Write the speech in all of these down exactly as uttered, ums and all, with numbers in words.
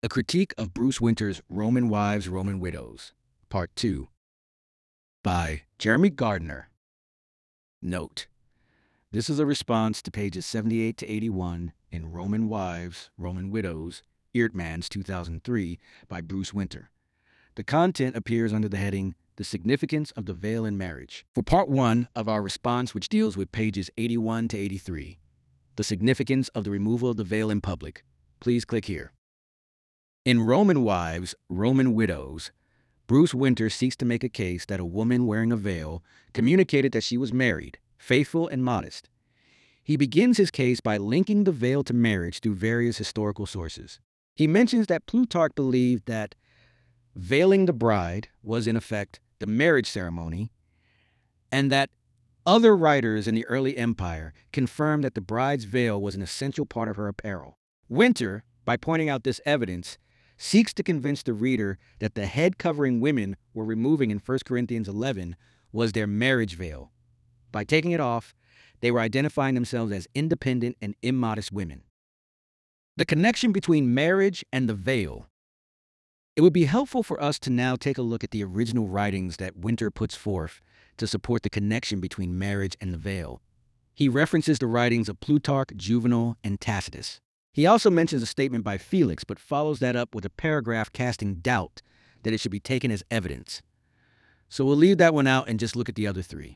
A Critique of Bruce Winter's Roman Wives, Roman Widows, Part two, by Jeremy Gardner. Note: this is a response to pages seventy-eight to eighty-one in Roman Wives, Roman Widows, Eerdmans two thousand three by Bruce Winter. The content appears under the heading, The Significance of the Veil in Marriage. For Part one of our response, which deals with pages eighty-one to eighty-three, The Significance of the Removal of the Veil in Public, please click here. In Roman Wives, Roman Widows, Bruce Winter seeks to make a case that a woman wearing a veil communicated that she was married, faithful, and modest. He begins his case by linking the veil to marriage through various historical sources. He mentions that Plutarch believed that veiling the bride was, in effect, the marriage ceremony, and that other writers in the early empire confirmed that the bride's veil was an essential part of her apparel. Winter, by pointing out this evidence, seeks to convince the reader that the head covering women were removing in First Corinthians eleven was their marriage veil. By taking it off, they were identifying themselves as independent and immodest women. The connection between marriage and the veil. It would be helpful for us to now take a look at the original writings that Winter puts forth to support the connection between marriage and the veil. He references the writings of Plutarch, Juvenal, and Tacitus. He also mentions a statement by Felix, but follows that up with a paragraph casting doubt that it should be taken as evidence. So we'll leave that one out and just look at the other three.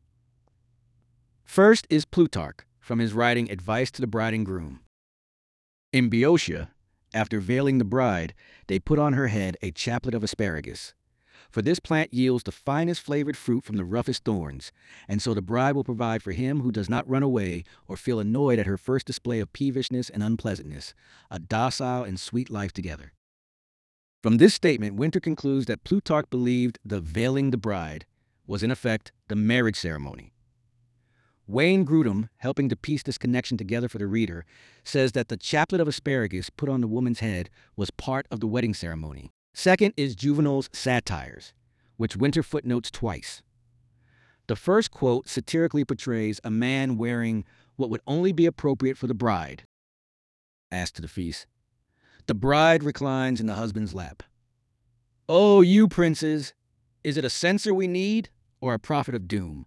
First is Plutarch, from his writing Advice to the Bride and Groom. In Boeotia, after veiling the bride, they put on her head a chaplet of asparagus. For this plant yields the finest flavored fruit from the roughest thorns, and so the bride will provide for him who does not run away or feel annoyed at her first display of peevishness and unpleasantness, a docile and sweet life together. From this statement, Winter concludes that Plutarch believed the veiling the bride was, in effect, the marriage ceremony. Wayne Grudem, helping to piece this connection together for the reader, says that the chaplet of asparagus put on the woman's head was part of the wedding ceremony. Second is Juvenal's Satires, which Winter footnotes twice. The first quote satirically portrays a man wearing what would only be appropriate for the bride. As to the feast, the bride reclines in the husband's lap. "Oh, you princes, is it a censor we need, or a prophet of doom?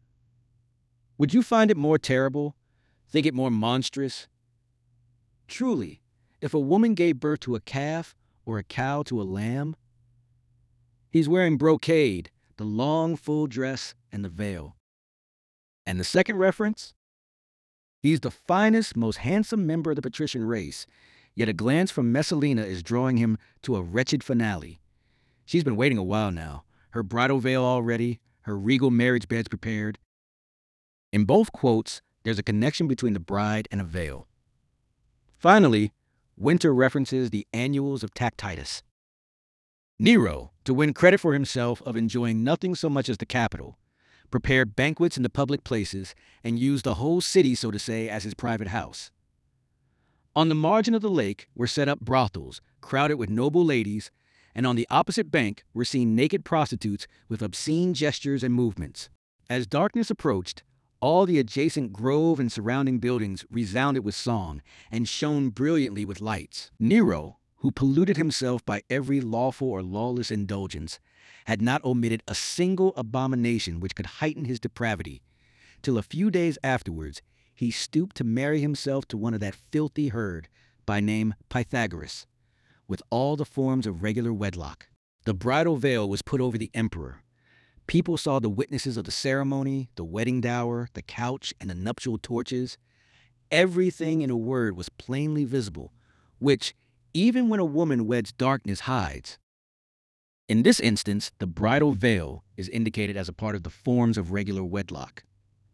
Would you find it more terrible, think it more monstrous? Truly, if a woman gave birth to a calf, or a cow to a lamb, he's wearing brocade, the long full dress, and the veil." And the second reference? He's the finest, most handsome member of the patrician race, yet a glance from Messalina is drawing him to a wretched finale. She's been waiting a while now, her bridal veil all ready, her regal marriage beds prepared. In both quotes, there's a connection between the bride and a veil. Finally, Winter references the Annuals of Tacitus. Nero, to win credit for himself of enjoying nothing so much as the capital, prepared banquets in the public places and used the whole city, so to say, as his private house. On the margin of the lake were set up brothels, crowded with noble ladies, and on the opposite bank were seen naked prostitutes with obscene gestures and movements. As darkness approached, all the adjacent grove and surrounding buildings resounded with song and shone brilliantly with lights. Nero, who polluted himself by every lawful or lawless indulgence, had not omitted a single abomination which could heighten his depravity, till a few days afterwards he stooped to marry himself to one of that filthy herd, by name Pythagoras, with all the forms of regular wedlock. The bridal veil was put over the emperor. People saw the witnesses of the ceremony, the wedding dower, the couch, and the nuptial torches. Everything, in a word, was plainly visible, which, even when a woman weds darkness, hides. In this instance, the bridal veil is indicated as a part of the forms of regular wedlock.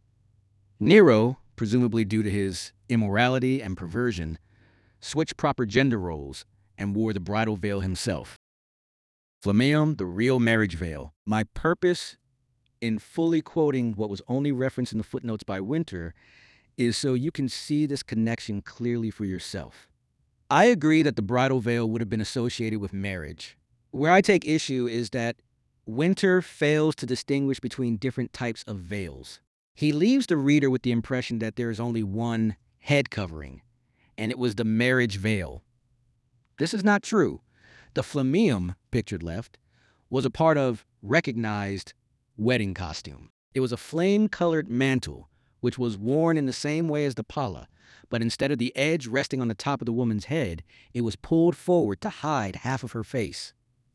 Nero, presumably due to his immorality and perversion, switched proper gender roles and wore the bridal veil himself. Flammeum, the real marriage veil. My purpose in fully quoting what was only referenced in the footnotes by Winter is so you can see this connection clearly for yourself. I agree that the bridal veil would have been associated with marriage. Where I take issue is that Winter fails to distinguish between different types of veils. He leaves the reader with the impression that there is only one head covering, and it was the marriage veil. This is not true. The flammeum, pictured left, was a part of recognized wedding costume. It was a flame-colored mantle, which was worn in the same way as the palla, but instead of the edge resting on the top of the woman's head, it was pulled forward to hide half of her face.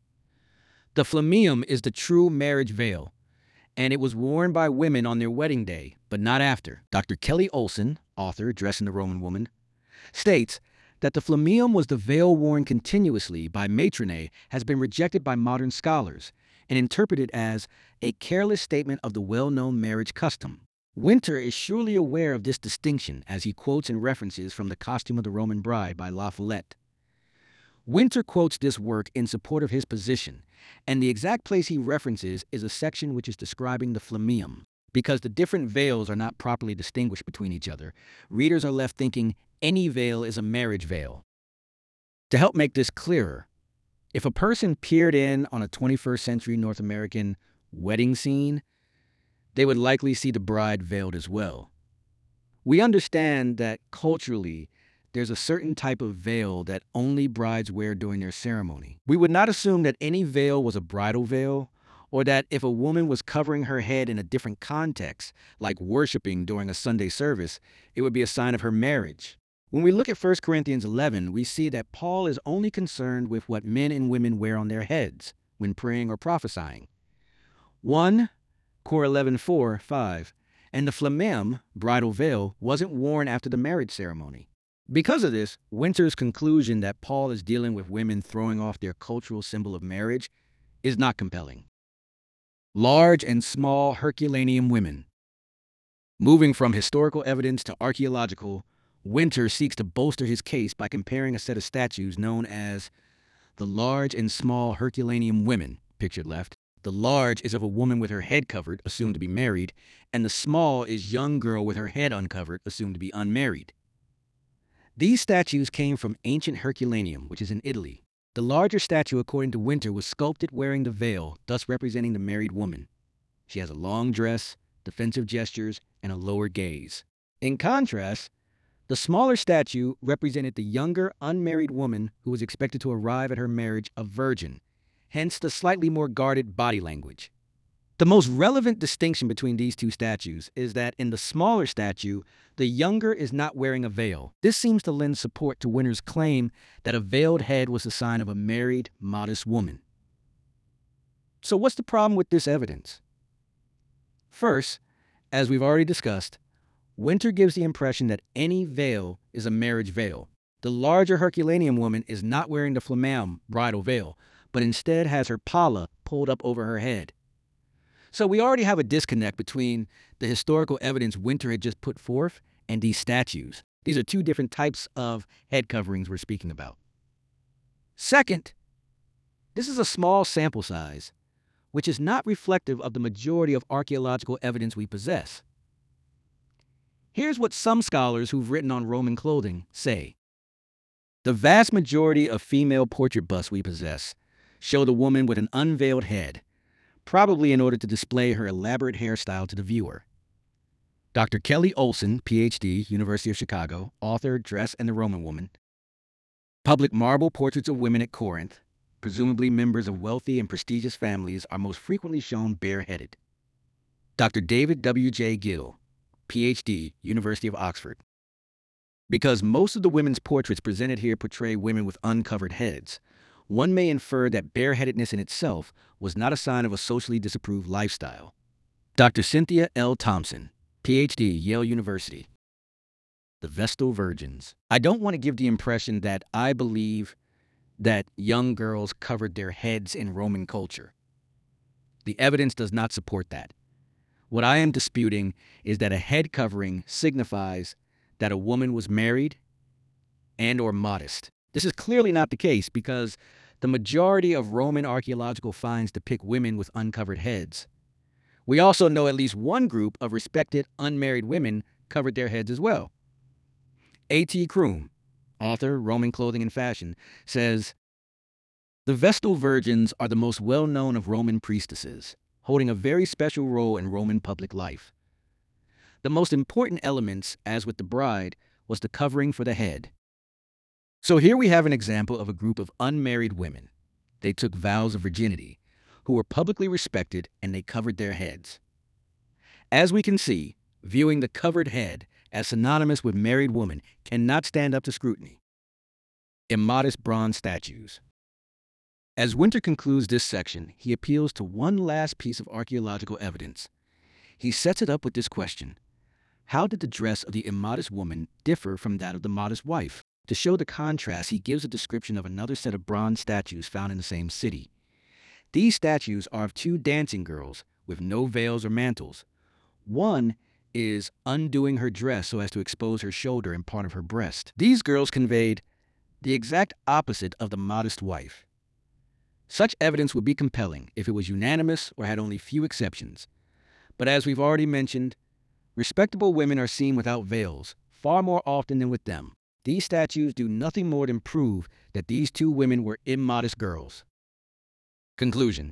The flammeum is the true marriage veil, and it was worn by women on their wedding day, but not after. Doctor Kelly Olson, author Dressing the Roman Woman, states that the flammeum was the veil worn continuously by matronae has been rejected by modern scholars and interpreted as a careless statement of the well-known marriage custom. Winter is surely aware of this distinction as he quotes and references from The Costume of the Roman Bride by La Follette. Winter quotes this work in support of his position, and the exact place he references is a section which is describing the flammeum. Because the different veils are not properly distinguished between each other, readers are left thinking any veil is a marriage veil. To help make this clearer, if a person peered in on a twenty-first century North American wedding scene, they would likely see the bride veiled as well. We understand that culturally, there's a certain type of veil that only brides wear during their ceremony. We would not assume that any veil was a bridal veil, or that if a woman was covering her head in a different context, like worshiping during a Sunday service, it would be a sign of her marriage. When we look at First Corinthians eleven, we see that Paul is only concerned with what men and women wear on their heads when praying or prophesying. First Corinthians eleven, four, five, and the flammeum, bridal veil, wasn't worn after the marriage ceremony. Because of this, Winter's conclusion that Paul is dealing with women throwing off their cultural symbol of marriage is not compelling. Large and small Herculaneum women. Moving from historical evidence to archaeological, Winter seeks to bolster his case by comparing a set of statues known as the large and small Herculaneum women, pictured left. The large is of a woman with her head covered, assumed to be married, and the small is young girl with her head uncovered, assumed to be unmarried. These statues came from ancient Herculaneum, which is in Italy. The larger statue, according to Winter, was sculpted wearing the veil, thus representing the married woman. She has a long dress, defensive gestures, and a lower gaze. In contrast, the smaller statue represented the younger, unmarried woman who was expected to arrive at her marriage a virgin, hence the slightly more guarded body language. The most relevant distinction between these two statues is that in the smaller statue, the younger is not wearing a veil. This seems to lend support to Winter's claim that a veiled head was a sign of a married, modest woman. So what's the problem with this evidence? First, as we've already discussed, Winter gives the impression that any veil is a marriage veil. The larger Herculaneum woman is not wearing the flammeum, bridal veil, but instead has her palla pulled up over her head. So we already have a disconnect between the historical evidence Winter had just put forth and these statues. These are two different types of head coverings we're speaking about. Second, this is a small sample size, which is not reflective of the majority of archaeological evidence we possess. Here's what some scholars who've written on Roman clothing say. The vast majority of female portrait busts we possess show the woman with an unveiled head, probably in order to display her elaborate hairstyle to the viewer. Doctor Kelly Olson, P H D, University of Chicago, author Dress and the Roman Woman. Public marble portraits of women at Corinth, presumably members of wealthy and prestigious families, are most frequently shown bareheaded. Doctor David W. J. Gill, P H D, University of Oxford. Because most of the women's portraits presented here portray women with uncovered heads, one may infer that bareheadedness in itself was not a sign of a socially disapproved lifestyle. Doctor Cynthia L. Thompson, P H D, Yale University. The Vestal Virgins. I don't want to give the impression that I believe that young girls covered their heads in Roman culture. The evidence does not support that. What I am disputing is that a head covering signifies that a woman was married and or modest. This is clearly not the case because the majority of Roman archaeological finds depict women with uncovered heads. We also know at least one group of respected unmarried women covered their heads as well. A T Kroom, author, Roman Clothing and Fashion, says, the Vestal Virgins are the most well-known of Roman priestesses, holding a very special role in Roman public life. The most important elements, as with the bride, was the covering for the head. So here we have an example of a group of unmarried women. They took vows of virginity, who were publicly respected, and they covered their heads. As we can see, viewing the covered head as synonymous with married woman cannot stand up to scrutiny. Immodest bronze statues. As Winter concludes this section, he appeals to one last piece of archaeological evidence. He sets it up with this question: how did the dress of the immodest woman differ from that of the modest wife? To show the contrast, he gives a description of another set of bronze statues found in the same city. These statues are of two dancing girls with no veils or mantles. One is undoing her dress so as to expose her shoulder and part of her breast. These girls conveyed the exact opposite of the modest wife. Such evidence would be compelling if it was unanimous or had only few exceptions. But as we've already mentioned, respectable women are seen without veils far more often than with them. These statues do nothing more than prove that these two women were immodest girls. Conclusion.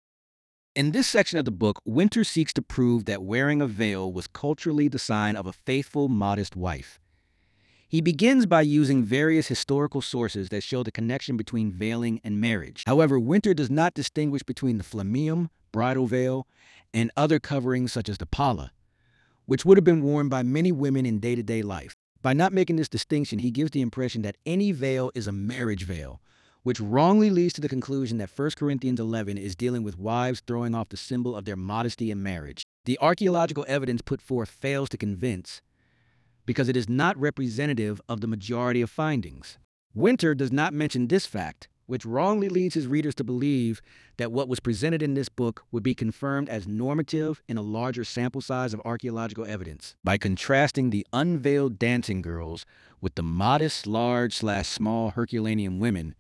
In this section of the book, Winter seeks to prove that wearing a veil was culturally the sign of a faithful, modest wife. He begins by using various historical sources that show the connection between veiling and marriage. However, Winter does not distinguish between the flammeum, bridal veil, and other coverings such as the palla, which would have been worn by many women in day-to-day life. By not making this distinction, he gives the impression that any veil is a marriage veil, which wrongly leads to the conclusion that First Corinthians eleven is dealing with wives throwing off the symbol of their modesty in marriage. The archaeological evidence put forth fails to convince because it is not representative of the majority of findings. Winter does not mention this fact, which wrongly leads his readers to believe that what was presented in this book would be confirmed as normative in a larger sample size of archaeological evidence. By contrasting the unveiled dancing girls with the modest, large slash small Herculaneum women,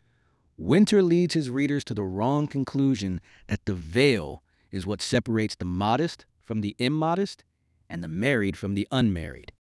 Winter leads his readers to the wrong conclusion that the veil is what separates the modest from the immodest and the married from the unmarried.